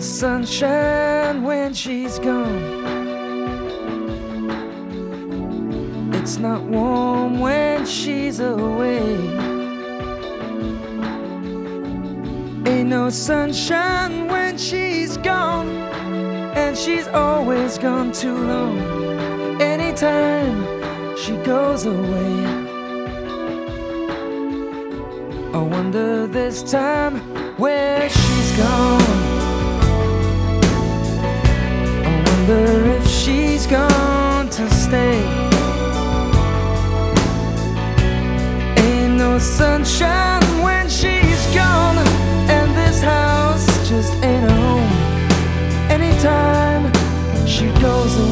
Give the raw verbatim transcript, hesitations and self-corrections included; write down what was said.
sunshine when she's gone. It's not warm when she's away. Ain't no sunshine when she's gone, and she's always gone too long. Anytime she goes away, I wonder this time where she's gone. I wonder if